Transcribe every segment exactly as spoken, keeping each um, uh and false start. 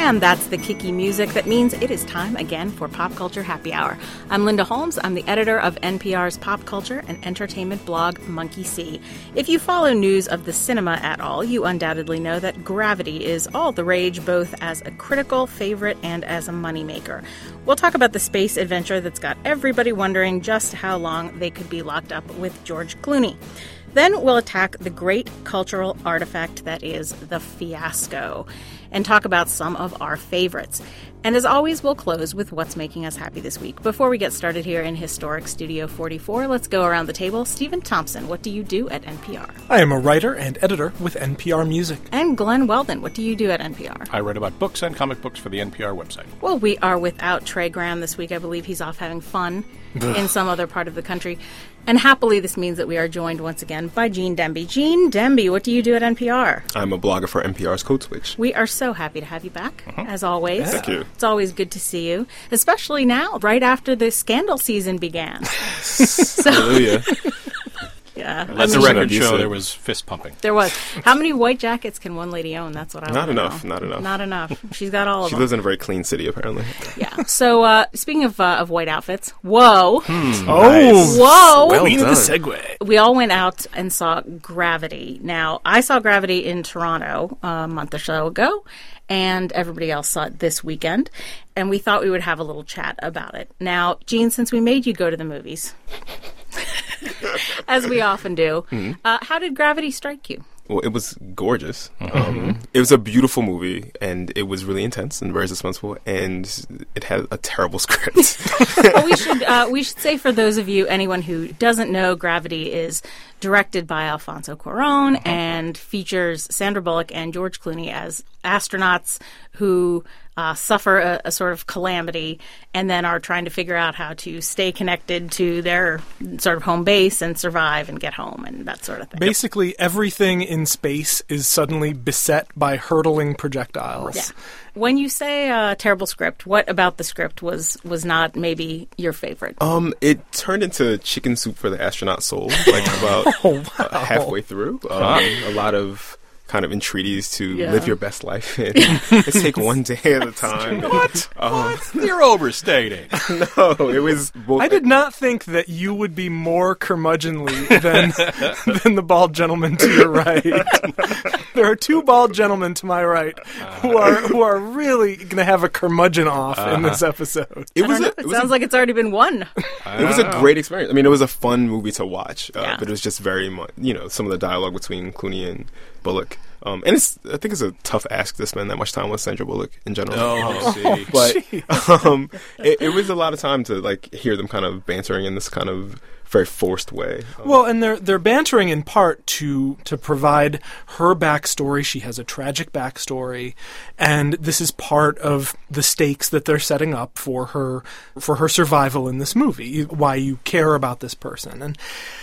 And that's the kicky music that means it is time again for Pop Culture Happy Hour. I'm Linda Holmes. I'm the editor of N P R's pop culture and entertainment blog, Monkey See. If you follow news of the cinema at all, you undoubtedly know that Gravity is all the rage, both as a critical favorite and as a moneymaker. We'll talk about the space adventure that's got everybody wondering just how long they could be locked up with George Clooney. Then we'll attack the great cultural artifact that is the fiasco and talk about some of our favorites. And as always, we'll close with what's making us happy this week. Before we get started here in historic Studio forty-four, let's go around the table. Stephen Thompson, what do you do at N P R? I am a writer and editor with N P R Music. And Glenn Weldon, what do you do at N P R? I write about books and comic books for the N P R website. Well, we are without Trey Graham this week. I believe he's off having fun in some other part of the country. And happily, this means that we are joined once again by Gene Demby. Gene Demby, what do you do at N P R? I'm a blogger for N P R's Code Switch. We are so happy to have you back, uh-huh. as always. Yeah. Thank you. It's always good to see you, especially now, right after the scandal season began. so, Hallelujah. Yeah. Let the record show there was fist pumping. There was. How many white jackets can one lady own? That's what I want Not to enough. know. Not enough. Not enough. She's got all of she them. She lives in a very clean city, apparently. Yeah. So, uh, speaking of uh, of white outfits, whoa. Hmm. Oh. Nice. Whoa. Well Queen of the segue. We all went out and saw Gravity. Now, I saw Gravity in Toronto a month or so ago, and everybody else saw it this weekend, and we thought we would have a little chat about it. Now, Gene, since we made you go to the movies, as we often do, mm-hmm. uh, how did Gravity strike you? Well, it was gorgeous. Mm-hmm. Um, it was a beautiful movie, and it was really intense and very suspenseful, and it had a terrible script. Well, we should uh, we should say for those of you, anyone who doesn't know, Gravity is directed by Alfonso Cuarón mm-hmm. and features Sandra Bullock and George Clooney as astronauts who uh, suffer a, a sort of calamity and then are trying to figure out how to stay connected to their sort of home base and survive and get home and that sort of thing. Basically, yep. everything in space is suddenly beset by hurtling projectiles. Yeah. When you say uh, terrible script, what about the script was, was not maybe your favorite? Um, it turned into chicken soup for the astronaut soul, like about oh, wow. uh, halfway through. Um, huh. A lot of kind of entreaties to yeah. live your best life and let's take one day at a time. What? Um, what? You're overstating. No, it was... Both I did not think that you would be more curmudgeonly than, than the bald gentleman to your right. There are two bald gentlemen to my right who are who are really going to have a curmudgeon off uh-huh. in this episode. It, I was don't know. A, it, it was sounds a, like it's already been won. It was a great experience. I mean, it was a fun movie to watch, uh, yeah. but it was just very much, you know, some of the dialogue between Clooney and Bullock. Um, and it's, I think it's a tough ask to spend that much time with Sandra Bullock in general. Oh, see. But um, it, it was a lot of time to like hear them kind of bantering in this kind of very forced way. Um, well, and they're they're bantering in part to to provide her backstory. She has a tragic backstory, and this is part of the stakes that they're setting up for her for her survival in this movie. Why you care about this person. And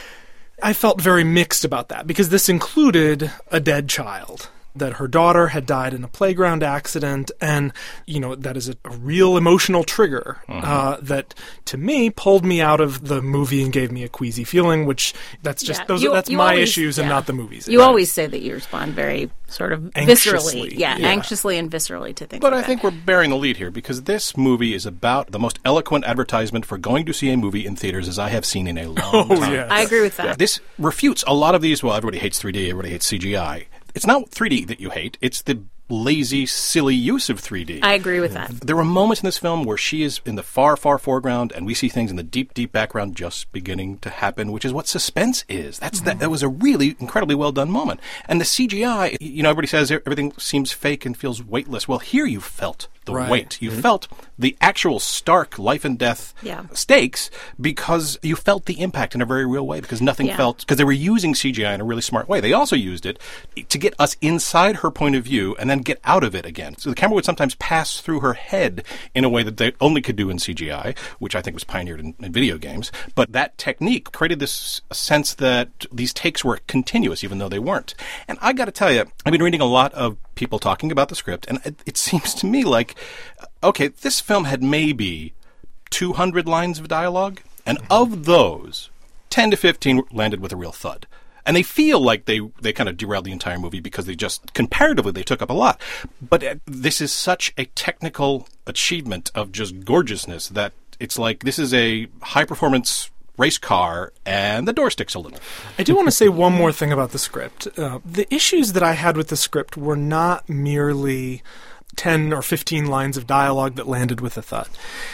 I felt very mixed about that because this included a dead child, that her daughter had died in a playground accident, and, you know, that is a, a real emotional trigger uh-huh. uh, that, to me, pulled me out of the movie and gave me a queasy feeling, which that's just, yeah. those, you, that's you my always, issues yeah. and not the movie's. You right. always say that you respond very sort of anxiously. viscerally. Yeah, yeah, anxiously and viscerally to things But like I think that. we're bearing the lead here because this movie is about the most eloquent advertisement for going to see a movie in theaters as I have seen in a long oh, time. Yes. I agree with that. Yeah. This refutes a lot of these, well, everybody hates three D, everybody hates C G I. It's not three D that you hate, it's the lazy, silly use of three D. I agree with that. There were moments in this film where she is in the far, far foreground, and we see things in the deep, deep background just beginning to happen, which is what suspense is. That's mm-hmm. that, that was a really incredibly well done moment. And the C G I, you know, everybody says everything seems fake and feels weightless. Well, here you felt the right. weight. You mm-hmm. felt the actual stark life and death yeah. stakes because you felt the impact in a very real way because nothing yeah. felt, because they were using C G I in a really smart way. They also used it to get us inside her point of view and then get out of it again. So the camera would sometimes pass through her head in a way that they only could do in C G I, which I think was pioneered in, in video games. But that technique created this sense that these takes were continuous, even though they weren't. And I got to tell you, I've been reading a lot of people talking about the script, and it, it seems to me like, okay, this film had maybe two hundred lines of dialogue, and of those, ten to fifteen landed with a real thud. And they feel like they, they kind of derailed the entire movie because they just, comparatively, they took up a lot. But uh, this is such a technical achievement of just gorgeousness that it's like this is a high-performance race car, and the door sticks a little. I do want to say one more thing about the script. Uh, the issues that I had with the script were not merely ten or fifteen lines of dialogue that landed with a thud.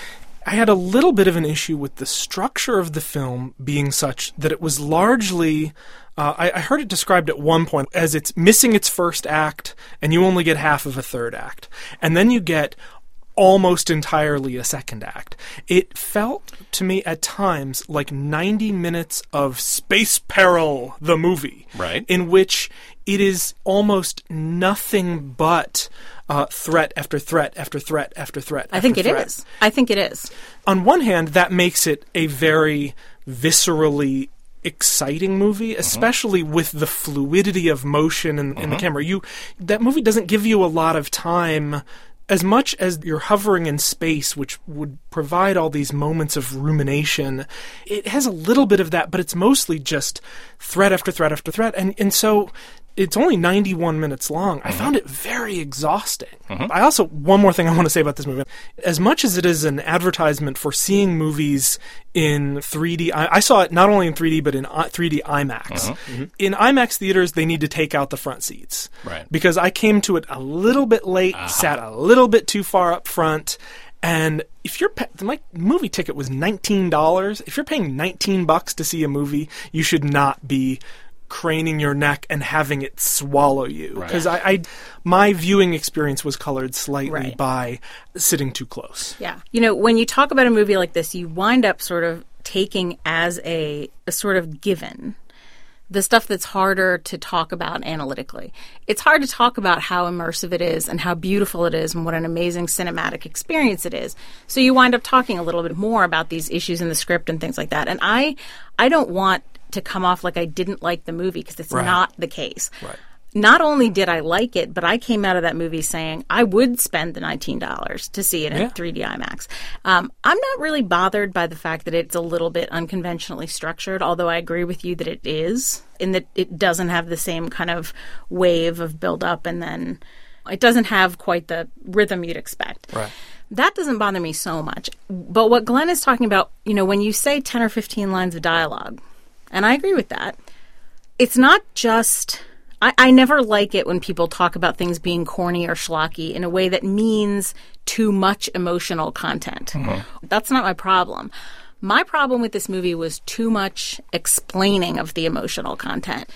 I had a little bit of an issue with the structure of the film being such that it was largely, uh, I, I heard it described at one point as it's missing its first act, and you only get half of a third act. And then you get almost entirely a second act. It felt to me at times like ninety minutes of Space Peril, the movie, right, in which it is almost nothing but uh, threat after threat after threat after threat. I think it threat. is. I think it is. On one hand, that makes it a very viscerally exciting movie, especially uh-huh. with the fluidity of motion in, uh-huh. in the camera. You that movie doesn't give you a lot of time. As much as you're hovering in space, which would provide all these moments of rumination, it has a little bit of that, but it's mostly just threat after threat after threat. And and so it's only ninety-one minutes long. I found it very exhausting. Uh-huh. I also, one more thing I want to say about this movie. As much as it is an advertisement for seeing movies in three D, I, I saw it not only in three D, but in three D IMAX. Uh-huh. Mm-hmm. In IMAX theaters, they need to take out the front seats. Right. Because I came to it a little bit late, uh-huh. sat a little bit too far up front, and if you're, my movie ticket was nineteen dollars. If you're paying nineteen bucks to see a movie, you should not be craning your neck and having it swallow you, because right. I, I, my viewing experience was colored slightly right. by sitting too close. Yeah, you know, when you talk about a movie like this, you wind up sort of taking as a, a sort of given the stuff that's harder to talk about analytically. It's hard to talk about how immersive it is and how beautiful it is and what an amazing cinematic experience it is. So you wind up talking a little bit more about these issues in the script and things like that. And I, I don't want to come off like I didn't like the movie, because it's right. not the case. Right. Not only did I like it, but I came out of that movie saying I would spend the nineteen dollars to see it in yeah. three D IMAX. Um, I'm not really bothered by the fact that it's a little bit unconventionally structured, although I agree with you that it is, in that it doesn't have the same kind of wave of build-up, and then it doesn't have quite the rhythm you'd expect. Right. That doesn't bother me so much. But what Glenn is talking about, you know, when you say ten or fifteen lines of dialogue, and I agree with that, it's not just... I, I never like it when people talk about things being corny or schlocky in a way that means too much emotional content. Mm-hmm. That's not my problem. My problem with this movie was too much explaining of the emotional content.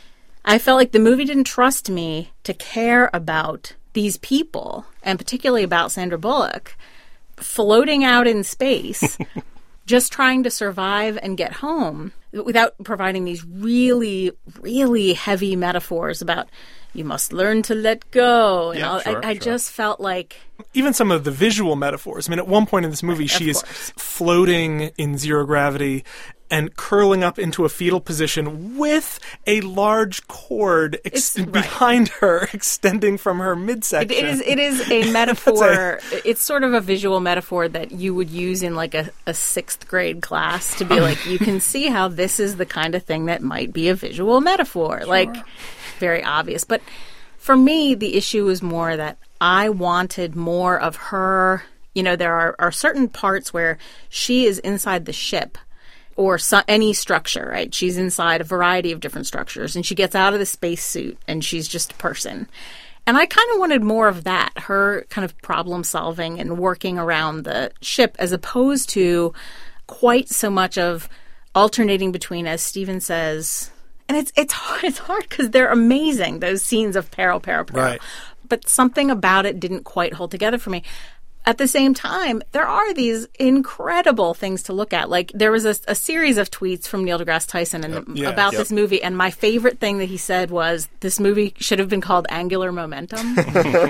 I felt like the movie didn't trust me to care about these people, and particularly about Sandra Bullock, floating out in space, just trying to survive and get home, without providing these really, really heavy metaphors about you must learn to let go. And yeah, all. Sure, I, I sure. just felt like... Even some of the visual metaphors. I mean, at one point in this movie, Right, she is course. floating in zero gravity and curling up into a fetal position with a large cord ex- right. behind her, extending from her midsection. It, it is It is a metaphor. a, it's sort of a visual metaphor that you would use in like a, a sixth grade class to be like, you can see how this is the kind of thing that might be a visual metaphor. Sure. Like, very obvious. But for me, the issue was more that I wanted more of her. You know, there are, are certain parts where she is inside the ship, or so, any structure, right? She's inside a variety of different structures, and she gets out of the spacesuit, and she's just a person. And I kind of wanted more of that, her kind of problem solving and working around the ship, as opposed to quite so much of alternating between, as Stephen says, and it's it's hard, it's hard because they're amazing, those scenes of peril, peril, peril. Right. But something about it didn't quite hold together for me. At the same time, there are these incredible things to look at. Like, there was a, a series of tweets from Neil deGrasse Tyson and yep. yeah, about yep. this movie, and my favorite thing that he said was, this movie should have been called Angular Momentum.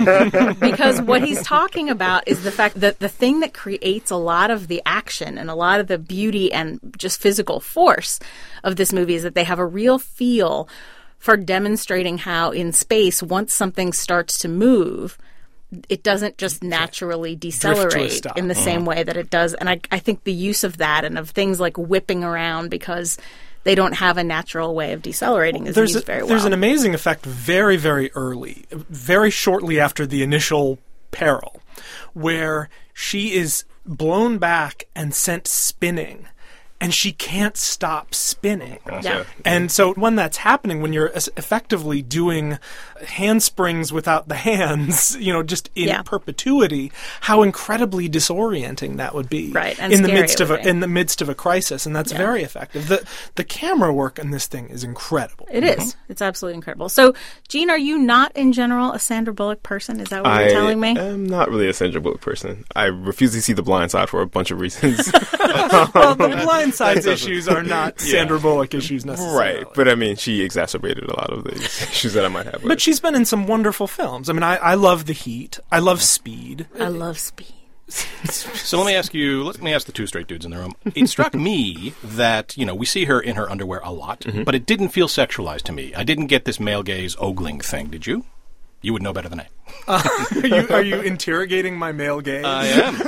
Because what he's talking about is the fact that the thing that creates a lot of the action and a lot of the beauty and just physical force of this movie is that they have a real feel for demonstrating how in space, once something starts to move, it doesn't just naturally decelerate in the mm-hmm. same way that it does. And I, I think the use of that and of things like whipping around because they don't have a natural way of decelerating is there's used a, very well. There's an amazing effect very, very early, very shortly after the initial peril, where she is blown back and sent spinning. And she can't stop spinning. Yeah. And so when that's happening, when you're es- effectively doing handsprings without the hands, you know, just in Yeah. perpetuity, how incredibly disorienting that would be. Right, and in the scary midst it of a, would be. in the midst of a crisis, and that's Yeah. very effective. The the camera work in this thing is incredible. It is. It's absolutely incredible. So, Jean, are you not in general a Sandra Bullock person? Is that what I you're telling me? am not really a Sandra Bullock person. I refuse to see The Blind Side for a bunch of reasons. Well, the blind sides issues are not Sandra Bullock issues necessarily. Right, but I mean, she exacerbated a lot of the issues that I might have with But it. she's been in some wonderful films. I mean, I, I love The Heat. I love Speed. I love Speed. So let me ask you, let me ask the two straight dudes in the room. It struck me that, you know, we see her in her underwear a lot, but it didn't feel sexualized to me. I didn't get this male gaze ogling thing. Did you? You would know better than I. Uh, are, you, are you interrogating my male gaze? I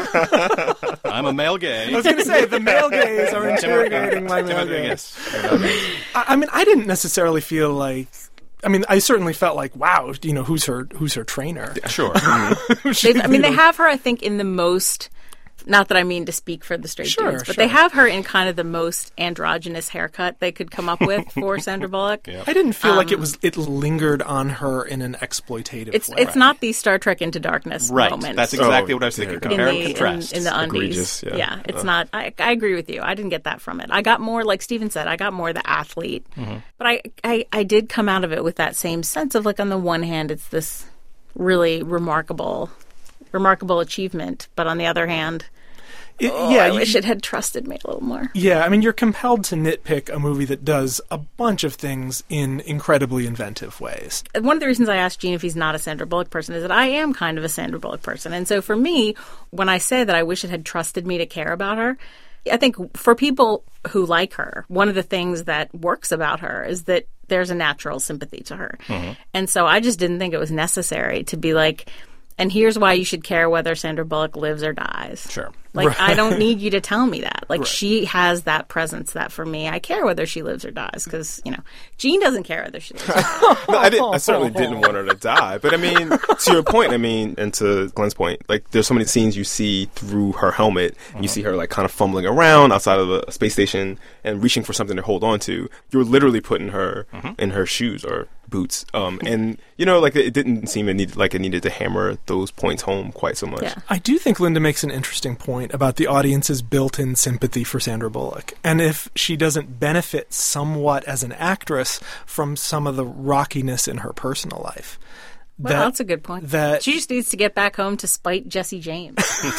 am. I'm a male gay. I was going to say, the male gaze are interrogating my male gaze. Yes. I, I mean, I didn't necessarily feel like... I mean, I certainly felt like, wow, you know, who's her who's her trainer? Sure. They, I mean, they have her, I think, in the most... Not that I mean to speak for the straight Sure, dudes, but sure. they have her in kind of the most androgynous haircut they could come up with for Sandra Bullock. Yeah. I didn't feel like it was it lingered on her in an exploitative It's way. it's not the Star Trek Into Darkness Right. moment. That's exactly Oh, what I was thinking. yeah. Compare in and the, contrast. in, in the undies. Egregious, yeah. it's Uh. not. I, I agree with you. I didn't get that from it. I got more, like Steven said, I got more the athlete. Mm-hmm. But I, I, I did come out of it with that same sense of, like, on the one hand, it's this really remarkable, remarkable achievement. But on the other hand, It- oh, yeah, I you- wish it had trusted me a little more. Yeah, I mean, you're compelled to nitpick a movie that does a bunch of things in incredibly inventive ways. One of the reasons I asked Gene if he's not a Sandra Bullock person is that I am kind of a Sandra Bullock person. And so for me, when I say that I wish it had trusted me to care about her, I think for people who like her, one of the things that works about her is that there's a natural sympathy to her. Mm-hmm. And so I just didn't think it was necessary to be like, and here's why you should care whether Sandra Bullock lives or dies. Sure. Like, I don't need you to tell me that. Like, she has that presence that for me, I care whether she lives or dies. Because, you know, Jean doesn't care whether she lives or dies. No, I, didn't, I certainly didn't want her to die. But I mean, to your point, I mean, and to Glenn's point, like, there's so many scenes you see through her helmet. And you see her, like, kind of fumbling around outside of a, a space station and reaching for something to hold on to. You're literally putting her in her shoes or boots. Um, and, you know, like, it didn't seem it needed, like it needed to hammer those points home quite so much. Yeah. I do think Linda makes an interesting point about the audience's built-in sympathy for Sandra Bullock. And if she doesn't benefit somewhat as an actress from some of the rockiness in her personal life. Well, that- that's a good point. that- She just needs to get back home to spite Jesse James.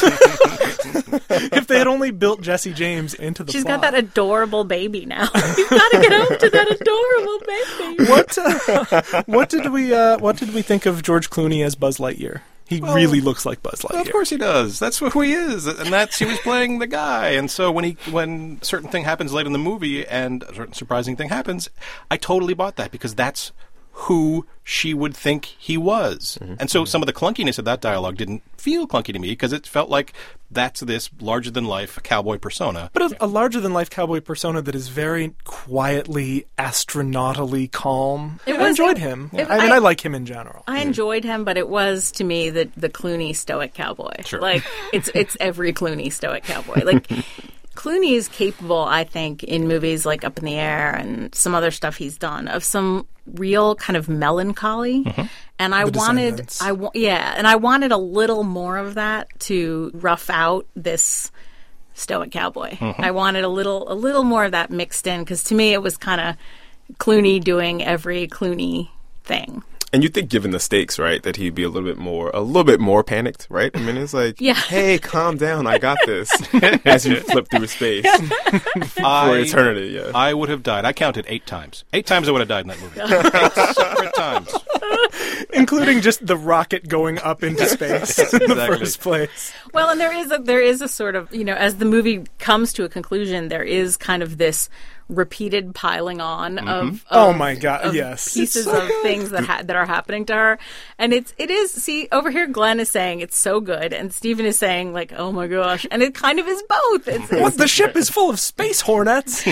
If they had only built Jesse James into the She's plot. got that adorable baby now. You've got to get home to that adorable baby. What uh, what did we uh, what did we think of George Clooney as Buzz Lightyear? He really looks like Buzz Lightyear. Well, of course he does. That's who he is, and that's he was playing the guy. And so when he when a certain thing happens late in the movie and a certain surprising thing happens, I totally bought that because that's who she would think he was. Mm-hmm. And so some of the clunkiness of that dialogue didn't feel clunky to me because it felt like that's this larger-than-life cowboy persona. But a, a larger-than-life cowboy persona that is very quietly, astronautally calm. It I was- enjoyed it- him. it- I mean, I- I like him in general. I enjoyed him, but it was to me the the Clooney stoic cowboy. Sure. Like it's it's every Clooney stoic cowboy. Like Clooney is capable, I think, in movies like Up in the Air and some other stuff he's done, of some real kind of melancholy. And I The wanted, Descendants. I wa- yeah, and I wanted a little more of that to rough out this stoic cowboy. I wanted a little a little more of that mixed in because to me it was kind of Clooney doing every Clooney thing. And you'd think, given the stakes, right, that he'd be a little bit more, a little bit more panicked, right? I mean, it's like, Yeah. hey, calm down, I got this. As you flip through space for I- eternity, yeah. I would have died. I counted eight times. Eight times I would have died in that movie. Eight separate times. including just the rocket going up into space in the Exactly. first place. Well, and there is a there is a sort of, you know, as the movie comes to a conclusion, there is kind of this repeated piling on of, of Oh my God, of yes. pieces It's so of good. things that ha- that are happening to her, and it's it is see over here Glenn is saying it's so good, and Stephen is saying like, oh my gosh, and it kind of is both. It's, it's What, the ship is full of space hornets?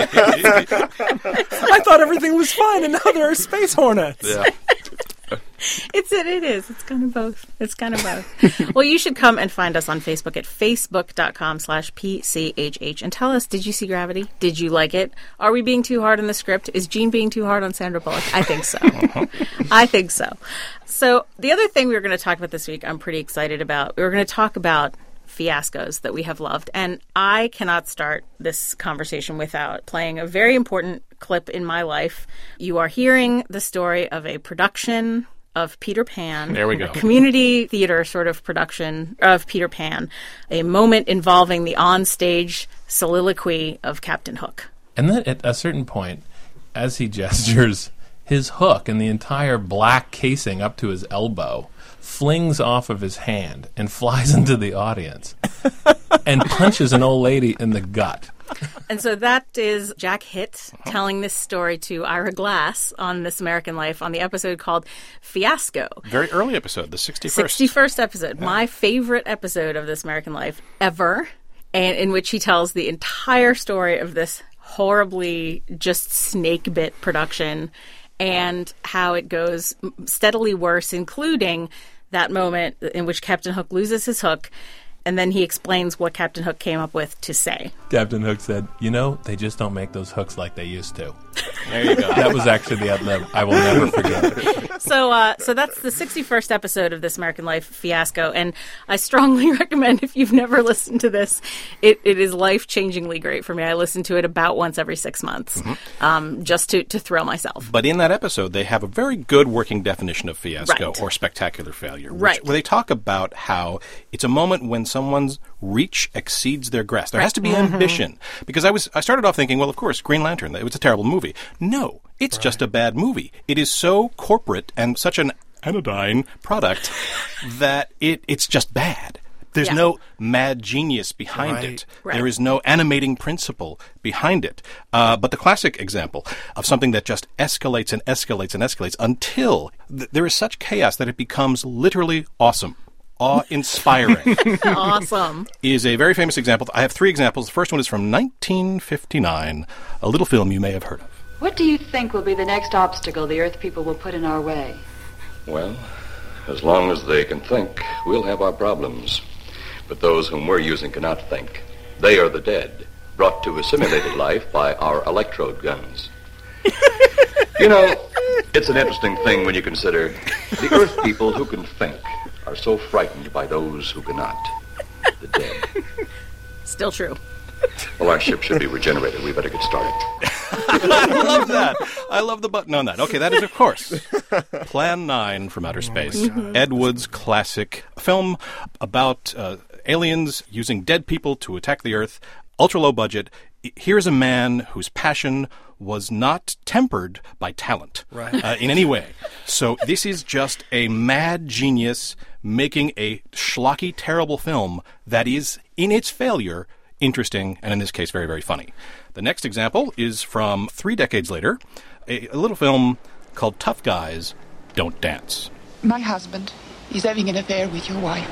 I thought everything was fine, and now there are space hornets. Yeah. It's it, it is. It's kind of both. It's kind of both. Well, you should come and find us on Facebook at facebook.com slash PCHH and tell us, did you see Gravity? Did you like it? Are we being too hard on the script? Is Gene being too hard on Sandra Bullock? I think so. I think so. So the other thing we were going to talk about this week, I'm pretty excited about. We were going to talk about fiascos that we have loved. And I cannot start this conversation without playing a very important clip in my life. You are hearing the story of a production of Peter Pan. There we go. A community theater sort of production of Peter Pan. A moment involving the onstage soliloquy of Captain Hook. And then at a certain point, as he gestures, his hook and the entire black casing up to his elbow flings off of his hand and flies into the audience and punches an old lady in the gut. And so that is Jack Hitt telling this story to Ira Glass on This American Life on the episode called Fiasco. Very early episode, the sixty-first. sixty-first episode. Yeah. My favorite episode of This American Life ever, and in which he tells the entire story of this horribly just snake bit production and how it goes steadily worse, including that moment in which Captain Hook loses his hook. And then he explains what Captain Hook came up with to say. Captain Hook said, you know, they just don't make those hooks like they used to. There you go. That was actually the other, I will never forget. So uh, so that's the sixty-first episode of This American Life Fiasco. And I strongly recommend, if you've never listened to this, it, it is life-changingly great for me. I listen to it about once every six months mm-hmm. um, just to, to thrill myself. But in that episode, they have a very good working definition of fiasco right. or spectacular failure. Which, right. Where they talk about how it's a moment when someone's reach exceeds their grasp. There has to be mm-hmm. ambition. Because I was I started off thinking, well, of course, Green Lantern, it was a terrible movie. No, it's right. just a bad movie. It is so corporate and such an anodyne product that it it's just bad. There's yeah. no mad genius behind right. it. Right. There is no animating principle behind it. Uh, but the classic example of something that just escalates and escalates and escalates until th- there is such chaos that it becomes literally awesome. Awe-inspiring. Awesome. Is a very famous example. I have three examples. The first one is from nineteen fifty-nine, a little film you may have heard of. What do you think will be the next obstacle the Earth people will put in our way? Well, as long as they can think, we'll have our problems. But those whom we're using cannot think. They are the dead, brought to a simulated life by our electrode guns. You know, it's an interesting thing when you consider the Earth people who can think are so frightened by those who cannot. The dead. Still true. Well, our ship should be regenerated. We better get started. I love that. I love the button on that. Okay, that is, of course, Plan nine from Outer Space. Oh Ed Wood's classic film about uh, aliens using dead people to attack the Earth. Ultra low budget. Here's a man whose passion was not tempered by talent right. uh, in any way. So this is just a mad genius making a schlocky, terrible film that is, in its failure, interesting, and in this case, very, very funny. The next example is from three decades later, a, a little film called Tough Guys Don't Dance. My husband is having an affair with your wife.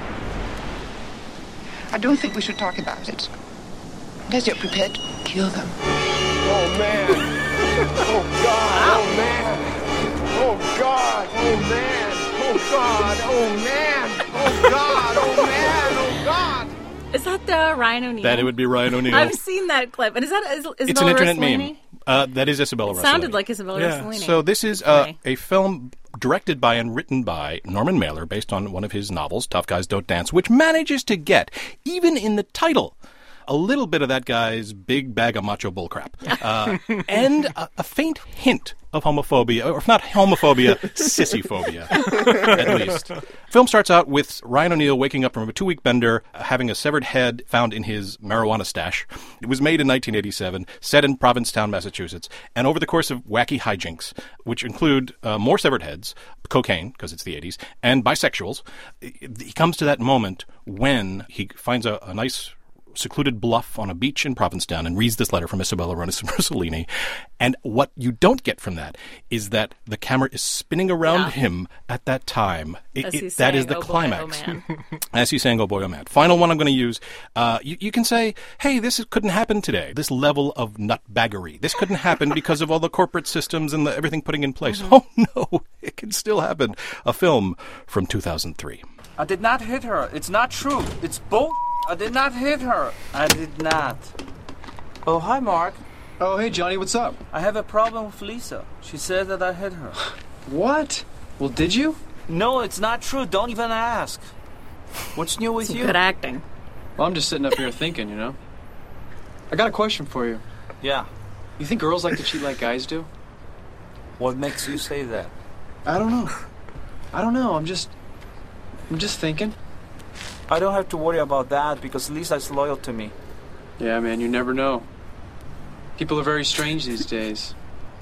I don't think we should talk about it. Unless you're prepared to kill them. Oh, man. Oh, God. Oh, man. Oh, God. Oh, man. Oh, God. Oh, man. Oh, God. Oh, man. Oh, God. Is that uh, Ryan O'Neal? That it would be Ryan O'Neal. I've seen that clip. And is that is, Isabella It's an internet Rossellini? meme. Uh, that is Isabella It Rossellini. sounded like Isabella Yeah. Rossellini. So this is uh, a film directed by and written by Norman Mailer, based on one of his novels, Tough Guys Don't Dance, which manages to get, even in the title, a little bit of that guy's big bag of macho bullcrap, uh, and a, a faint hint of homophobia, or if not homophobia, sissyphobia, at least. Film starts out with Ryan O'Neal waking up from a two-week bender, having a severed head found in his marijuana stash. It was made in nineteen eighty-seven, set in Provincetown, Massachusetts, and over the course of wacky hijinks, which include uh, more severed heads, cocaine, because it's the eighties, and bisexuals, he comes to that moment when he finds a, a nice secluded bluff on a beach in Provincetown and reads this letter from Isabella Rossellini. And what you don't get from that is that the camera is spinning around yeah. him at that time. It, As it, he's that saying, is the oh boy, climax. oh man. As he's saying, oh boy, oh man. Final one I'm going to use. Uh, you, you can say, hey, this is, couldn't happen today. This level of nutbaggery. This couldn't happen because of all the corporate systems and the, everything putting in place. Mm-hmm. Oh no, it can still happen. A film from two thousand three. I did not hit her. It's not true. It's bull. I did not hit her. I did not. Oh, hi, Mark. Oh, hey, Johnny, what's up? I have a problem with Lisa. She said that I hit her. What? Well, did you? No, it's not true. Don't even ask. What's new with Some you? Good acting. Well, I'm just sitting up here thinking, you know. I got a question for you. Yeah. You think girls like to cheat like guys do? What makes you say that? I don't know. I don't know. I'm just... I'm just thinking. I don't have to worry about that because Lisa's loyal to me. Yeah, man, you never know. People are very strange these days.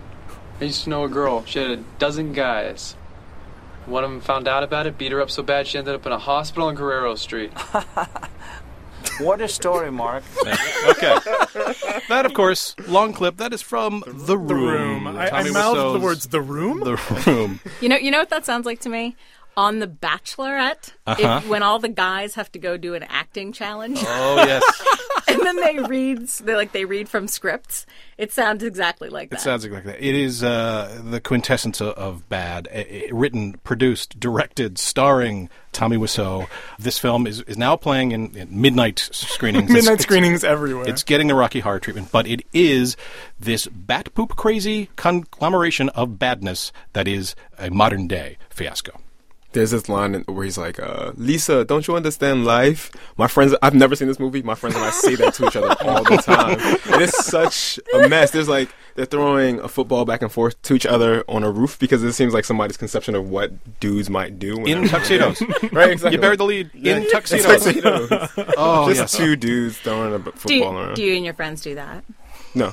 I used to know a girl. She had a dozen guys. One of them found out about it, beat her up so bad she ended up in a hospital on Guerrero Street. What a story, Mark. Okay. That, of course, long clip, that is from The Room. The Room. I, I mouthed the words, The Room? The Room. You know, you know what that sounds like to me? On The Bachelorette, uh-huh. if, when all the guys have to go do an acting challenge. Oh, yes. And then they read, they like they read from scripts. It sounds exactly like that. It sounds like that. It is uh, the quintessence of, of bad. It, written, produced, directed, starring Tommy Wiseau. This film is, is now playing in, in midnight screenings. midnight it's, screenings it's, everywhere. It's getting the Rocky Horror treatment, but it is this bat poop crazy conglomeration of badness that is a modern day fiasco. There's this line where he's like, uh, Lisa, don't you understand life? My friends, I've never seen this movie. My friends and I say that to each other all the time. And it's such a mess. There's like, they're throwing a football back and forth to each other on a roof because it seems like somebody's conception of what dudes might do. In tuxedos. Right, exactly. You buried the lead. Yeah. In tuxedos. tuxedos. Oh, Just yes. two dudes throwing a football do you, around. Do you and your friends do that? No.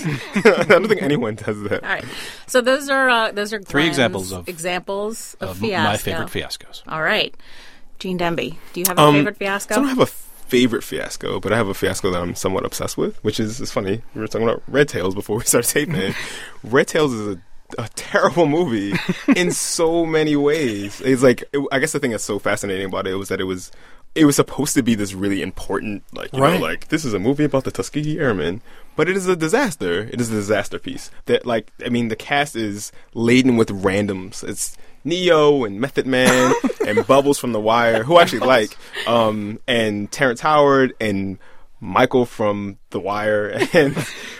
I don't think anyone does that. All right. So those are uh, those are three Glenn's examples of examples of, of fiasco. my favorite fiascos. All right. Gene Demby, do you have a Um, favorite fiasco? So I don't have a favorite fiasco, but I have a fiasco that I'm somewhat obsessed with, which is, it's funny. We were talking about Red Tails before we started taping. Red Tails is a a terrible movie in so many ways. It's like, it, I guess the thing that's so fascinating about it was that it was it was supposed to be this really important, like, you right. know, like, this is a movie about the Tuskegee Airmen, but it is a disaster. It is a disaster piece. That, like, I mean, the cast is laden with randoms. It's Neo and Method Man and Bubbles from The Wire, who I actually like, um, and Terrence Howard and Michael from The Wire, and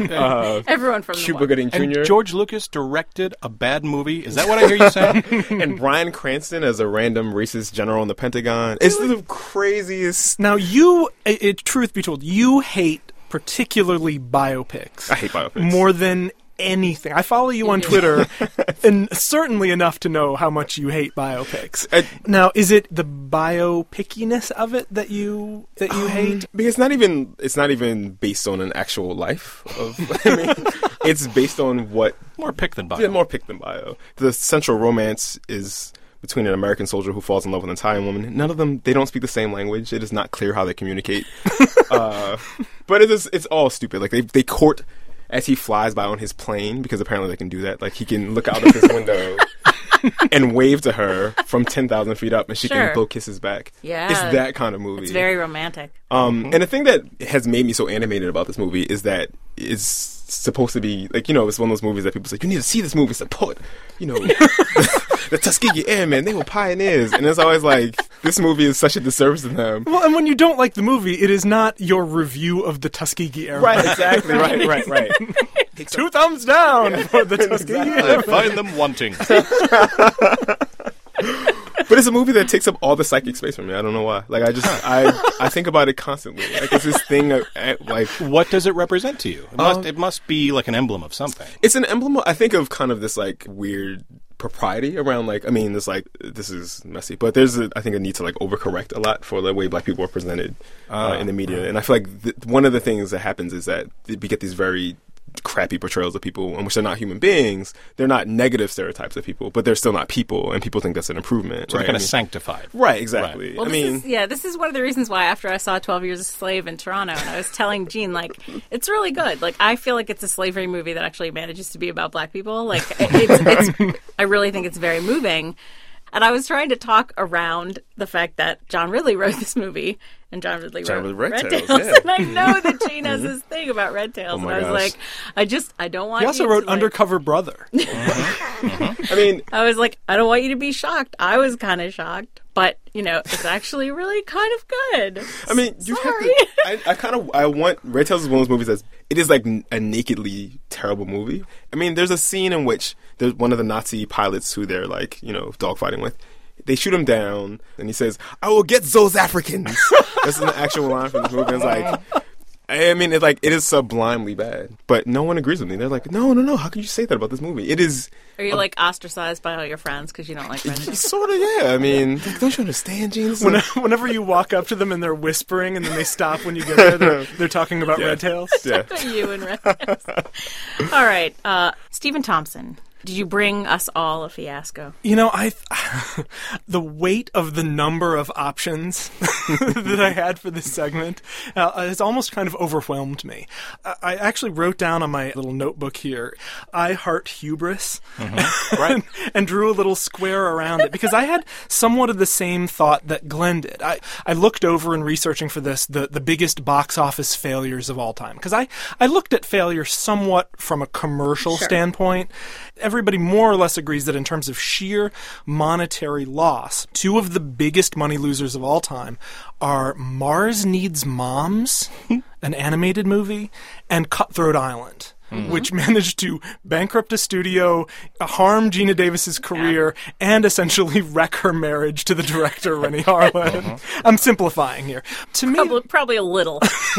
uh, everyone from Cuba The Wire. Gooding Junior And George Lucas directed a bad movie. Is that what I hear you saying? And Bryan Cranston as a random racist general in the Pentagon. It's the craziest. Now, you, it, it, truth be told, you hate particularly biopics. I hate biopics. More than anything. I follow you on Twitter, and certainly enough to know how much you hate biopics. I, now, is it the biopickiness of it that you that you um, hate? Because it's not even it's not even based on an actual life. Of, I mean, it's based on what more pick than bio. Yeah, more pick than bio. The central romance is between an American soldier who falls in love with an Italian woman. None of them, they don't speak the same language. It is not clear how they communicate. uh, but it is, it's all stupid. Like, they they court as he flies by on his plane, because apparently they can do that. Like, he can look out of his window and wave to her from ten thousand feet up, and she Sure. can blow kisses back. Yeah. It's that kind of movie. It's very romantic. Um, and the thing that has made me so animated about this movie is that it's supposed to be, like, you know, it's one of those movies that people say, you need to see this movie, support, you know, the, the Tuskegee Airmen, they were pioneers. And it's always like, this movie is such a disservice to them. Well, and when you don't like the movie, it is not your review of the Tuskegee Airmen. Right, exactly, right, right, right. Two thumbs down for the Tuskegee I Airmen. find them wanting. But it's a movie that takes up all the psychic space from me. I don't know why. Like I just I I think about it constantly. Like it's this thing of, like what does it represent to you? It must, Um, it must be like an emblem of something. It's an emblem. Of, I think of kind of this like weird propriety around like I mean this like this is messy, but there's a, I think a need to like overcorrect a lot for the way Black people are presented uh, Uh, in the media, and I feel like th- one of the things that happens is that we get these very crappy portrayals of people in which they're not human beings. They're not negative stereotypes of people, but they're still not people, and people think that's an improvement. So right? they're kind I of mean, sanctified. right? Exactly. Right. Well, I this mean, is, yeah, this is one of the reasons why after I saw twelve Years a Slave in Toronto, and I was telling Gene, like, it's really good. Like, I feel like it's a slavery movie that actually manages to be about Black people. Like, it's, it's I really think it's very moving. And I was trying to talk around the fact that John Ridley wrote this movie, and John Ridley John wrote Ridley, Red Red Tails, Tails, yeah. and I know that Gene has this thing about Red Tails, Oh and my I was gosh. like, I just, I don't want He also you wrote to, like- Undercover Brother. I mean, I was like, I don't want you to be shocked. I was kind of shocked, but you know, it's actually really kind of good. I mean, you have Sorry. to. I, I kind of. I want Red Tails is one of those movies that's. It is like n- a nakedly terrible movie. I mean, there's a scene in which there's one of the Nazi pilots who they're like, you know, dogfighting with. They shoot him down, and he says, "I will get those Africans." That's an actual line from this movie. It's like. I mean, it's like it is sublimely bad, but no one agrees with me. They're like, "No, no, no! How can you say that about this movie? It is." Are you like ostracized by all your friends because you don't like Red Tails? Sort of, yeah. I mean, like, don't you understand, Gene? This is When, a- whenever you walk up to them and they're whispering, and then they stop when you get there, they're, they're talking about Yeah. Red Tails. yeah. You and Red Tails. All right, uh, Stephen Thompson. Did you bring us all a fiasco? You know, I the weight of the number of options that I had for this segment uh, has almost kind of overwhelmed me. I, I actually wrote down on my little notebook here, "I heart hubris," Right. and, and drew a little square around it because I had somewhat of the same thought that Glenn did. I, I looked over in researching for this the, the biggest box office failures of all time because I, I looked at failure somewhat from a commercial Sure. standpoint. Everybody more or less agrees that in terms of sheer monetary loss, two of the biggest money losers of all time are Mars Needs Moms, an animated movie, and Cutthroat Island. Which managed to bankrupt a studio, harm Gina Davis's career, and essentially wreck her marriage to the director Rennie Harlan. I'm simplifying here. To me, Probably, probably a little.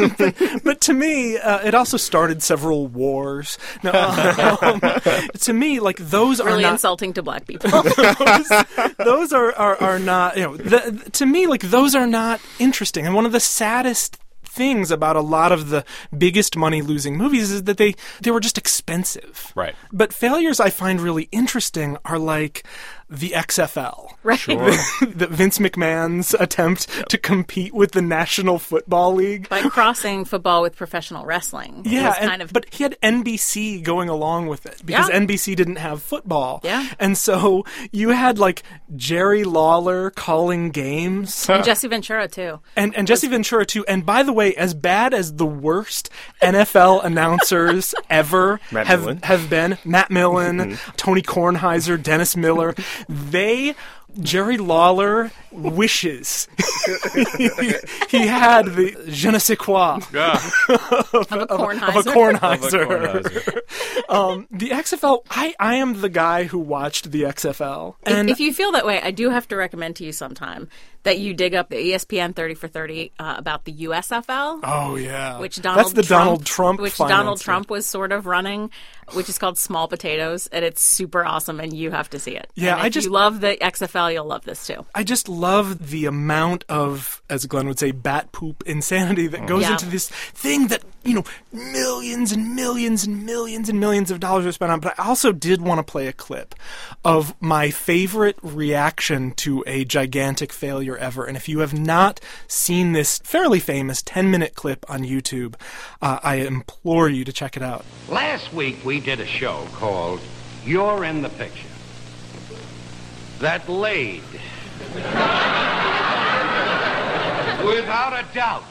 but to me, uh, it also started several wars. No, um, to me, like those are Really not insulting to Black people. those, those are, are are not. You know, the, to me, like those are not interesting. And one of the saddest things about a lot of the biggest money losing movies is that they they were just expensive. Right. But failures I find really interesting are like the X F L. Right. Sure. The Vince McMahon's attempt to compete with the National Football League. By crossing football with professional wrestling. Yeah, was and- kind of, but he had N B C going along with it because Yeah. N B C didn't have football. Yeah. And so you had like Jerry Lawler calling games. and Jesse Ventura, too. And, and Jesse Ventura, too. And by the way, as bad as the worst N F L announcers ever Matt have, Millen. have been, Matt Millen, Tony Kornheiser, Dennis Miller, they... Jerry Lawler wishes he, he had the je ne sais quoi Yeah. of, Of a of a Kornheiser. Kornheiser. um, the X F L, I, I am the guy who watched the X F L. If, And if you feel that way, I do have to recommend to you sometime that you dig up the E S P N thirty for thirty uh, about the U S F L. oh, yeah. Which Donald That's the Trump, Donald Trump which financing. Donald Trump was sort of running, which is called Small Potatoes, and it's super awesome, and you have to see it. Yeah, And if I just- you love the X F L, you'll love this too. I just love the amount of, as Glenn would say, bat poop insanity that goes Yeah. into this thing that, you know, millions and millions and millions and millions of dollars are spent on. But I also did want to play a clip of my favorite reaction to a gigantic failure ever. And if you have not seen this fairly famous ten-minute clip on YouTube, uh, I implore you to check it out. Last week we did a show called You're in the Picture. That laid, without a doubt,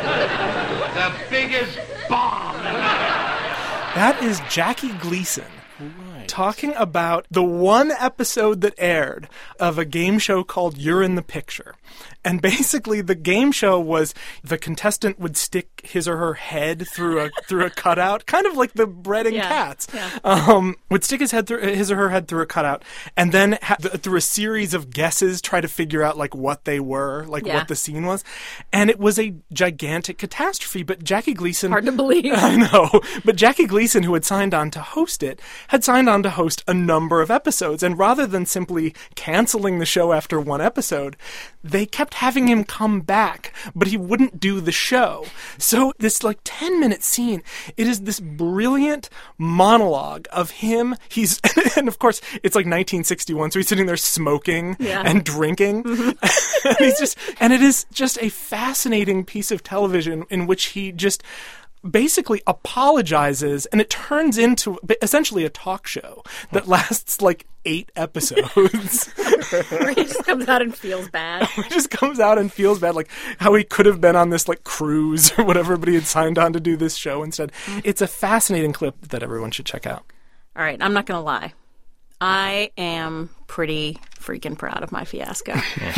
the biggest bomb. That is Jackie Gleason Right. talking about the one episode that aired of a game show called You're in the Picture. And basically the game show was the contestant would stick his or her head through a through a cutout, kind of like the breading Yeah, cats. yeah. Um, would stick his head through his or her head through a cutout, and then ha- th- through a series of guesses try to figure out like what they were, like Yeah. what the scene was. And it was a gigantic catastrophe. But Jackie Gleason, Hard to believe. I know, but Jackie Gleason, who had signed on to host it, had signed on to host a number of episodes. And rather than simply canceling the show after one episode, they kept having him come back, but he wouldn't do the show. So this like ten minute scene, it is this brilliant monologue of him. He's, and of course it's like nineteen sixty-one, so he's sitting there smoking Yeah. and drinking. and he's just, and it is just a fascinating piece of television in which he just basically apologizes, and it turns into essentially a talk show that lasts like eight episodes. Where he just comes out and feels bad. He just comes out and feels bad, like how he could have been on this like cruise or whatever, but he had signed on to do this show instead. It's a fascinating clip that everyone should check out. All right, I'm not going to lie. I am pretty freaking proud of my fiasco.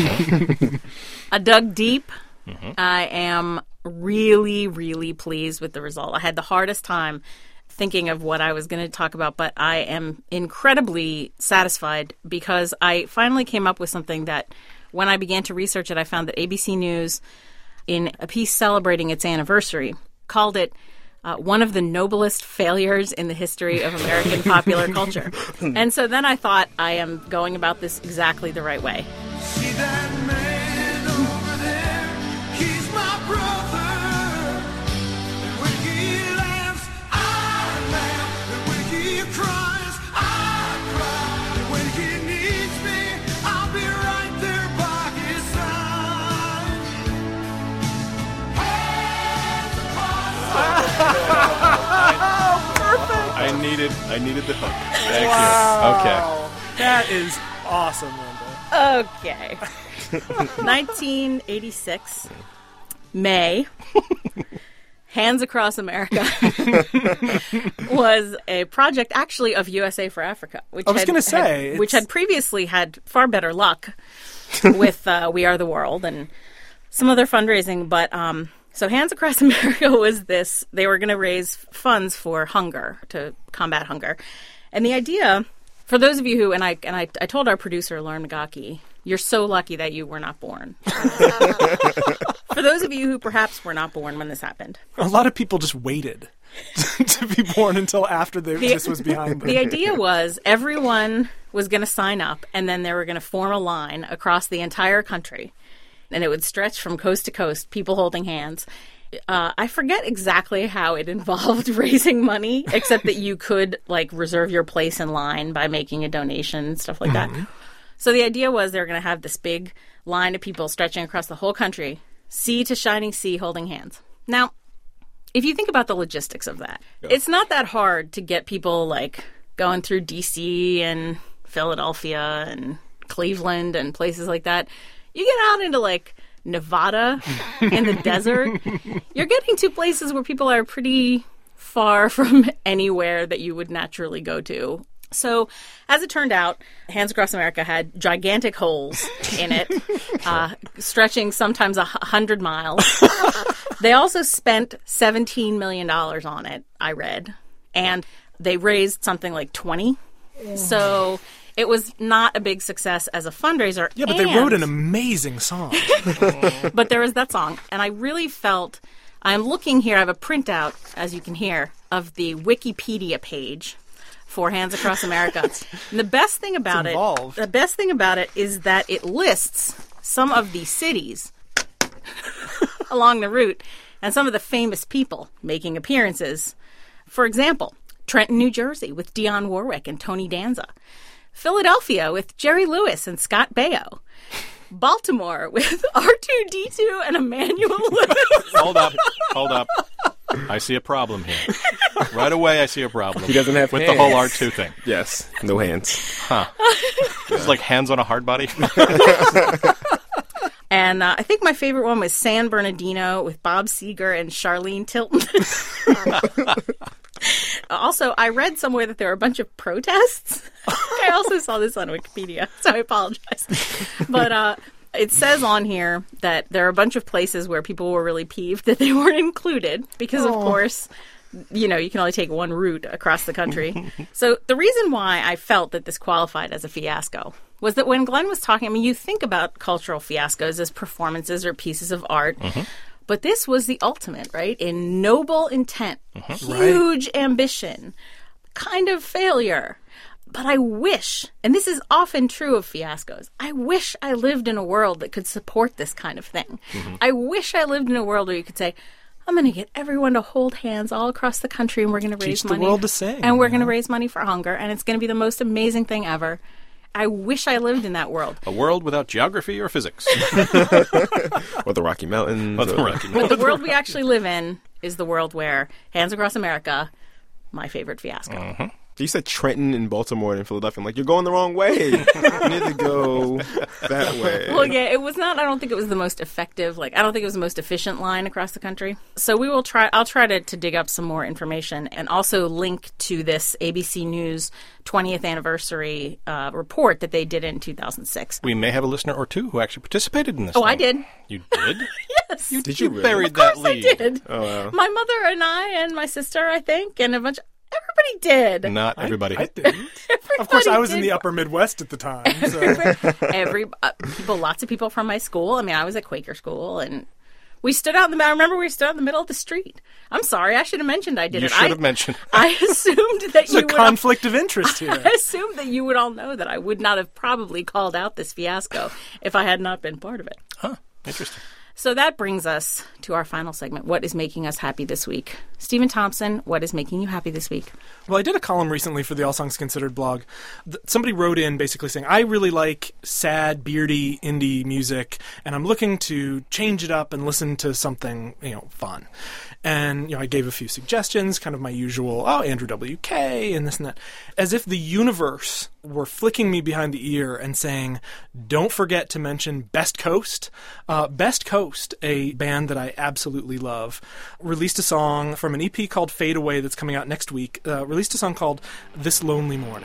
I dug deep. Mm-hmm. I am really, really pleased with the result. I had the hardest time thinking of what I was going to talk about, but I am incredibly satisfied because I finally came up with something that when I began to research it, I found that A B C News, in a piece celebrating its anniversary, called it uh, one of the noblest failures in the history of American popular culture. And so then I thought, I am going about this exactly the right way. See that man over there? He's my brother. And when he laughs, I laugh. And when he cries, I cry. And when he needs me, I'll be right there by his side. Hands Perfect. I needed, I needed the hook. Thank Wow. That is awesome, Linda. Okay. nineteen eighty-six, May, Hands Across America was a project actually of U S A for Africa, which I was had- gonna say, had- which it's- had previously had far better luck with uh, We Are the World and some other fundraising. But um, so Hands Across America was this, they were going to raise funds for hunger, to combat hunger. And the idea, for those of you who, and I and I, I told our producer, Lauren McGawkey, you're so lucky that you were not born. For those of you who perhaps were not born when this happened. A lot of people just waited to be born until after they, The- this was behind them. The idea was everyone was going to sign up, and then they were going to form a line across the entire country, and it would stretch from coast to coast, people holding hands. Uh, I forget exactly how it involved raising money, except that you could like reserve your place in line by making a donation, stuff like that. So the idea was they were going to have this big line of people stretching across the whole country, sea to shining sea, holding hands. Now, if you think about the logistics of that, it's not that hard to get people like going through D C and Philadelphia and Cleveland and places like that. You get out into like Nevada in the desert, you're getting to places where people are pretty far from anywhere that you would naturally go to. So, as it turned out, Hands Across America had gigantic holes in it, uh, stretching sometimes a hundred miles. They also spent seventeen million dollars on it, I read, and they raised something like twenty. So it was not a big success as a fundraiser. Yeah, but they and- wrote an amazing song. But there was that song, and I really felt, I'm looking here, I have a printout, as you can hear, of the Wikipedia page for Hands Across America. And the best thing about it, involved. the best thing about it is that it lists some of the cities along the route and some of the famous people making appearances. For example, Trenton, New Jersey with Dionne Warwick and Tony Danza. Philadelphia with Jerry Lewis and Scott Baio. Baltimore with R two D two and Emmanuel Lewis. Hold up, hold up. I see a problem here. Right away, I see a problem. He doesn't have with hands. the whole R two thing. Yes, no hands. Huh? This is like hands on a hard body. And uh, I think my favorite one was San Bernardino with Bob Seger and Charlene Tilton. Also, I read somewhere that there were a bunch of protests. I also saw this on Wikipedia, so I apologize. But uh, it says on here that there are a bunch of places where people were really peeved that they weren't included because, of Oh. course, you know, you can only take one route across the country. So the reason why I felt that this qualified as a fiasco was that when Glenn was talking, I mean, you think about cultural fiascos as performances or pieces of art, Mm-hmm. but this was the ultimate, right? In noble intent, Mm-hmm. huge ambition, kind of failure. But I wish, and this is often true of fiascos, I wish I lived in a world that could support this kind of thing. Mm-hmm. I wish I lived in a world where you could say, I'm going to get everyone to hold hands all across the country and we're going to raise Teach the money. world to sing, And we're you going to know? raise money for hunger. And it's going to be the most amazing thing ever. I wish I lived in that world. A world without geography or physics. Or the Rocky Mountains. Or the or- Rocky But the world we actually live in is the world where Hands Across America, my favorite fiasco. Mm-hmm. You said Trenton and Baltimore and Philadelphia. I'm like, you're going the wrong way. You need to go that way. Well, yeah, it was not, I don't think it was the most effective, like, I don't think it was the most efficient line across the country. So we will try, I'll try to, to dig up some more information and also link to this A B C News twentieth anniversary uh, report that they did in two thousand six. We may have a listener or two who actually participated in this. Oh, I thing. did. You did? Yes. You, Did you you really? buried Of that course I lead. did. Oh, wow. My mother and I and my sister, I think, and a bunch of, everybody did. Not everybody. I didn't. Of course, I was in did. the upper Midwest at the time. So. Every uh, people, lots of people from my school. I mean, I was at Quaker school, and we stood out in the. I remember we stood out in the middle of the street. I'm sorry, I should have mentioned I did You it. should I, have mentioned. I assumed that There's you a would. conflict of interest here. I assumed that you would all know that I would not have probably called out this fiasco if I had not been part of it. Huh. Interesting. So that brings us to our final segment. What is making us happy this week? Stephen Thompson, what is making you happy this week? Well, I did a column recently for the All Songs Considered blog. Th- Somebody wrote in basically saying, I really like sad, beardy indie music, and I'm looking to change it up and listen to something, you know, fun. And, you know, I gave a few suggestions, kind of my usual, oh, Andrew W K and this and that. As if the universe were flicking me behind the ear and saying, don't forget to mention Best Coast. Uh, Best Coast, a band that I absolutely love, released a song from an E P called Fade Away that's coming out next week, uh, released a song called This Lonely Morning.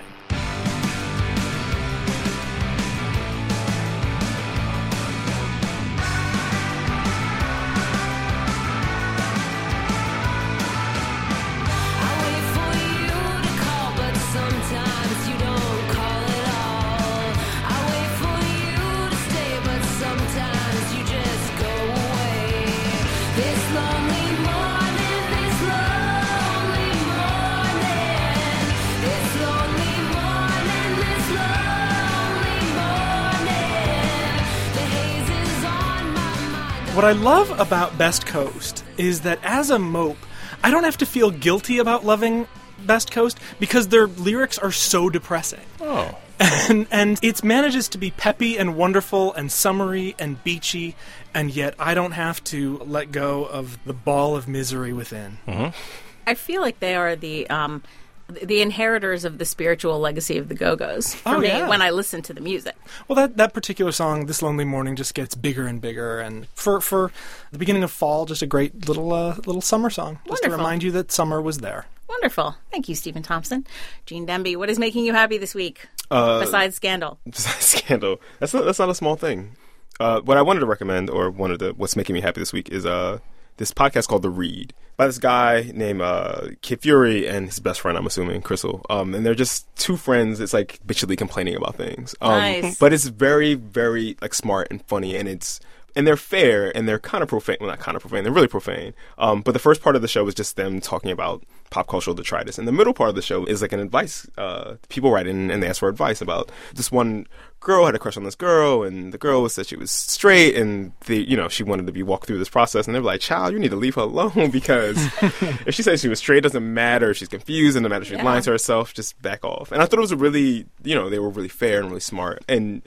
What I love about Best Coast is that as a mope, I don't have to feel guilty about loving Best Coast because their lyrics are so depressing. Oh. And, and it manages to be peppy and wonderful and summery and beachy, and yet I don't have to let go of the ball of misery within. Mm-hmm. I feel like they are the um, the inheritors of the spiritual legacy of the Go-Go's for Oh, me yeah. when I listen to the music. Well, that, that particular song, This Lonely Morning, just gets bigger and bigger, and for, for the beginning of fall, just a great little uh, little summer song, just to Wonderful. remind you that summer was there. Wonderful. Thank you, Stephen Thompson. Gene Demby, what is making you happy this week? Uh, besides Scandal. Besides Scandal. That's not, that's not a small thing. Uh, what I wanted to recommend, or one of the what's making me happy this week, is uh, this podcast called The Read by this guy named uh, Kid Fury and his best friend, I'm assuming, Crystal. Um, and they're just two friends. It's like bitchily complaining about things. Um, Nice. But it's very, very like smart and funny, and it's and they're fair and they're kind of profane. Well, not kind of profane. They're really profane. Um, but the first part of the show is just them talking about pop cultural detritus, and the middle part of the show is like an advice. Uh, people write in and they ask for advice about this one girl had a crush on this girl, and the girl said she was straight, and the you know she wanted to be walked through this process, and they were like, "Child, you need to leave her alone because if she says she was straight, it doesn't matter. If she's confused, and no matter if she's Yeah. lying to herself, just back off." And I thought it was a really, you know, they were really fair and really smart, and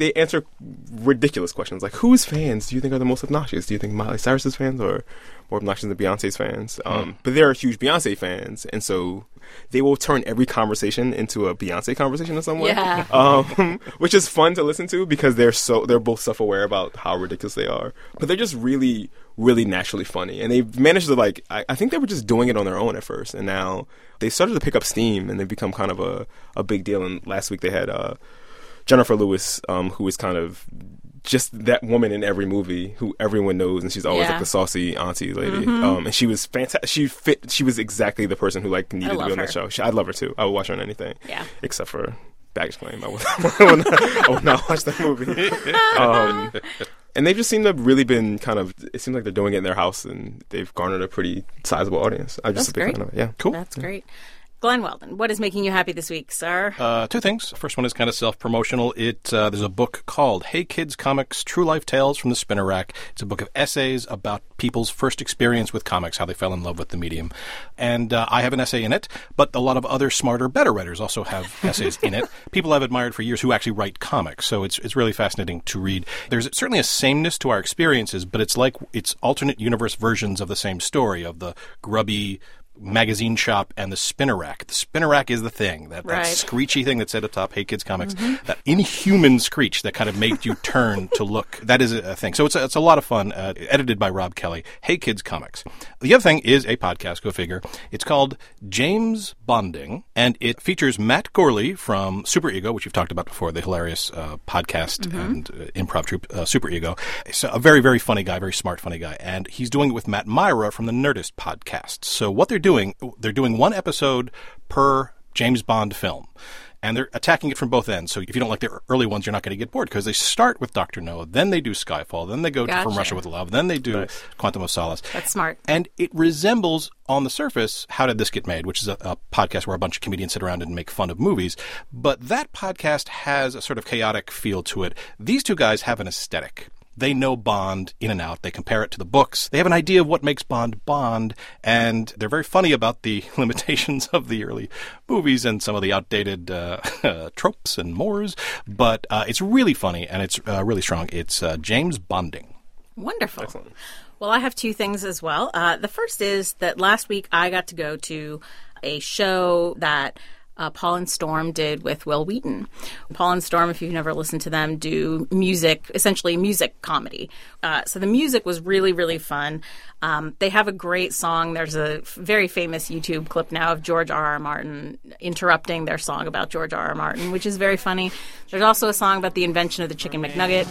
they answer ridiculous questions like, whose fans do you think are the most obnoxious? Do you think Miley Cyrus's fans are more obnoxious than Beyonce's fans? Mm. Um, but they're huge Beyonce fans, and so they will turn every conversation into a Beyonce conversation in some way. Yeah. Um, which is fun to listen to because they're so they're both self-aware about how ridiculous they are. But they're just really, really naturally funny. And they've managed to, like, I, I think they were just doing it on their own at first. And now they started to pick up steam and they've become kind of a, a big deal. And last week they had uh, Jennifer Lewis, um, who is kind of just that woman in every movie who everyone knows, and she's always Yeah. like the saucy auntie lady. Mhm. Um, and she was fantastic. She fit. She was exactly the person who like needed to love be on her. that show. She, I love her too. I would watch her on anything. Yeah. Except for Baggage Claim. I would, I would, not, I would not watch that movie. Um, and they've just seemed to have really been kind of. It seems like they're doing it in their house, and they've garnered a pretty sizable audience. I'm just That's a big great. fan of it. Yeah, cool. That's great. Glenn Weldon, what is making you happy this week, sir? Uh, two things. First one is kind of self-promotional. It uh, there's a book called Hey Kids Comics: True Life Tales from the Spinner Rack. It's a book of essays about people's first experience with comics, how they fell in love with the medium. And uh, I have an essay in it, but a lot of other smarter, better writers also have essays in it. People I've admired for years who actually write comics, so it's it's really fascinating to read. There's certainly a sameness to our experiences, but it's like it's alternate universe versions of the same story, of the grubby magazine shop and the spinner rack. The spinner rack is the thing, that, that Right. screechy thing that said up top, Hey Kids Comics, Mhm. that inhuman screech that kind of made you turn to look. That is a, a thing. So it's a, it's a lot of fun, uh, edited by Rob Kelly. Hey Kids Comics. The other thing is a podcast, go figure. It's called James Bonding, and it features Matt Gorley from Super Ego, which you've talked about before, the hilarious uh, podcast Mhm. and uh, improv troupe, uh, Super Ego. So a very, very funny guy, very smart, funny guy. And he's doing it with Matt Myra from the Nerdist podcast. So what they're doing, they're doing one episode per James Bond film. And they're attacking it from both ends. So if you don't like the early ones, you're not going to get bored because they start with Doctor No, then they do Skyfall, then they go to From Gotcha. Russia with Love, then they do Quantum of Solace. That's smart. And it resembles, on the surface, How Did This Get Made, which is a, a podcast where a bunch of comedians sit around and make fun of movies. But that podcast has a sort of chaotic feel to it. These two guys have an aesthetic. They know Bond in and out. They compare it to the books. They have an idea of what makes Bond Bond, and they're very funny about the limitations of the early movies and some of the outdated uh, tropes and mores. But uh, it's really funny, and it's uh, really strong. It's uh, James Bonding. Wonderful. Well, I have two things as well. Uh, the first is that last week I got to go to a show that uh, Paul and Storm did with Will Wheaton. Paul and Storm, if you've never listened to them, do music, essentially music comedy. Uh, so the music was really, really fun. Um, they have a great song. There's a f- very famous YouTube clip now of George R. R. Martin interrupting their song about George R. R. Martin, which is very funny. There's also a song about the invention of the Chicken McNugget.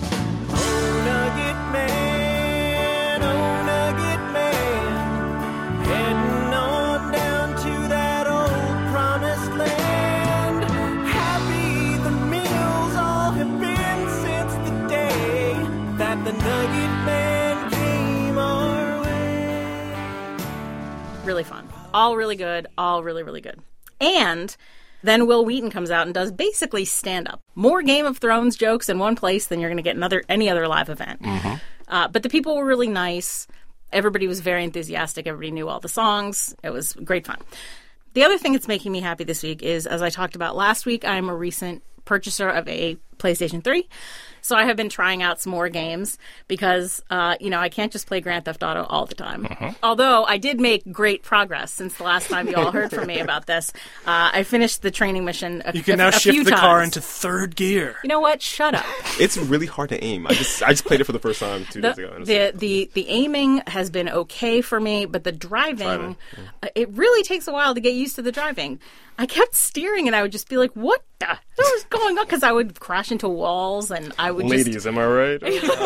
Really fun. All really good. All really, really good. And then Will Wheaton comes out and does basically stand-up. More Game of Thrones jokes in one place than you're going to get in other, any other live event. Uh, but the people were really nice. Everybody was very enthusiastic. Everybody knew all the songs. It was great fun. The other thing that's making me happy this week is, as I talked about last week, I'm a recent purchaser of a PlayStation three. So I have been trying out some more games because, uh, you know, I can't just play Grand Theft Auto all the time. Mm-hmm. Although I did make great progress since the last time you all heard from me about this. Uh, I finished the training mission a, You can a, now a few shift the times. car into third gear. You know what? Shut up. It's really hard to aim. I just I just played it for the first time two days ago. The, the the the aiming has been okay for me, but the driving, Driving, uh, it really takes a while to get used to the driving. I kept steering and I would just be like, what the what was going on? Because I would crash into walls and I would Ladies, just... am I right?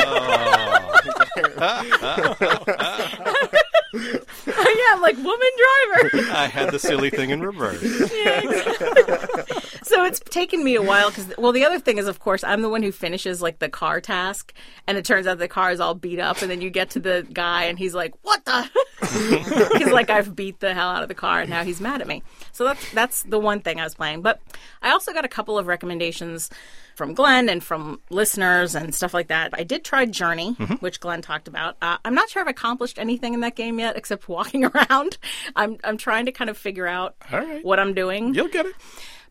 Yeah, I'm like, woman driver. I had the silly thing in reverse. Yeah, exactly. So it's taken me a while because, well, the other thing is, of course, I'm the one who finishes like the car task, and it turns out the car is all beat up, and then you get to the guy, and he's like, "What the?" He's like, "I've beat the hell out of the car, and now he's mad at me." So that's that's the one thing I was playing. But I also got a couple of recommendations from Glenn and from listeners and stuff like that. I did try Journey, Mm-hmm. which Glenn talked about. Uh, I'm not sure I've accomplished anything in that game yet except walking around. I'm I'm trying to kind of figure out All right. what I'm doing. You'll get it.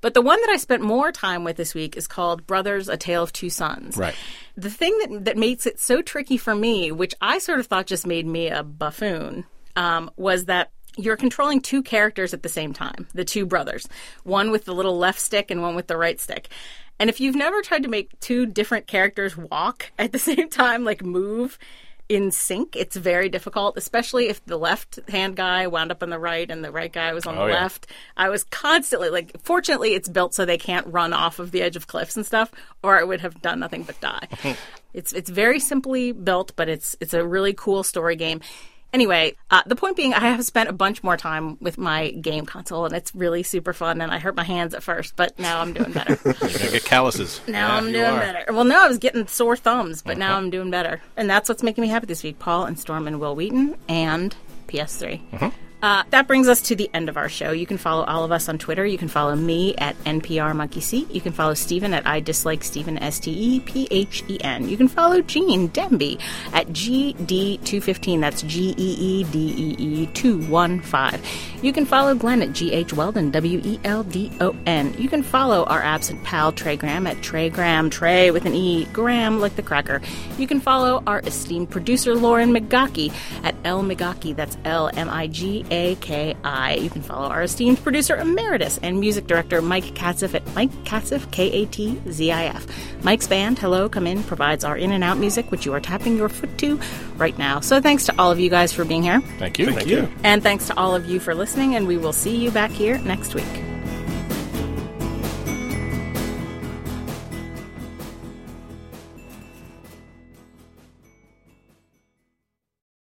But the one that I spent more time with this week is called Brothers, A Tale of Two Sons. Right. The thing that, that makes it so tricky for me, which I sort of thought just made me a buffoon, um, was that you're controlling two characters at the same time, the two brothers, one with the little left stick and one with the right stick. And if you've never tried to make two different characters walk at the same time, like move in sync, it's very difficult, especially if the left-hand guy wound up on the right and the right guy was on Oh, the yeah. left. I was constantly, like, fortunately it's built so they can't run off of the edge of cliffs and stuff, or I would have done nothing but die. It's it's very simply built, but it's it's a really cool story game. Anyway, uh, the point being, I have spent a bunch more time with my game console, and it's really super fun, and I hurt my hands at first, but now I'm doing better. You're going to get calluses. Now Yeah, I'm you doing are. better. Well, no, I was getting sore thumbs, but now Uh-huh. I'm doing better. And that's what's making me happy this week. Paul and Storm and Will Wheaton and P S three. Uh-huh. Uh, that brings us to the end of our show. You can follow all of us on Twitter. You can follow me at N P R Monkey See. You can follow Stephen at I Dislike Stephen, S T E P H E N. You can follow Gene Demby at G D two fifteen. That's G E E D E E two one five. You can follow Glenn at G H Weldon, W E L D O N. You can follow our absent pal Trey Graham at Trey Graham, Trey with an E, Graham like the cracker. You can follow our esteemed producer Lauren McGocky at L McGocky. That's L M I G A K I. You can follow our esteemed producer emeritus and music director Mike Katzif at Mike Katzif, K A T Z I F. Mike's band, Hello, Come In, provides our in and out music, which you are tapping your foot to right now. So thanks to all of you guys for being here. Thank you. Thank you. And thanks to all of you for listening, and we will see you back here next week.